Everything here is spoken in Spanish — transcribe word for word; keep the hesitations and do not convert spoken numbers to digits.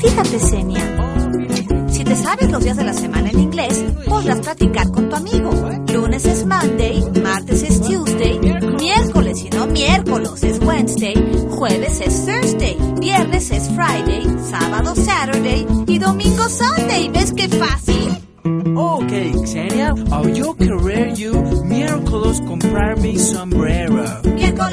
Fíjate, Xenia, si te sabes los días de la semana en inglés, podrás practicar con tu amigo. Lunes es Monday, martes es Tuesday, miércoles y no miércoles es Wednesday, jueves es Thursday, viernes es Friday, sábado Saturday y domingo Sunday. ¿Ves qué fácil? Okay, Xenia, I'll yo querer you miércoles comprar mi sombrero. Miércoles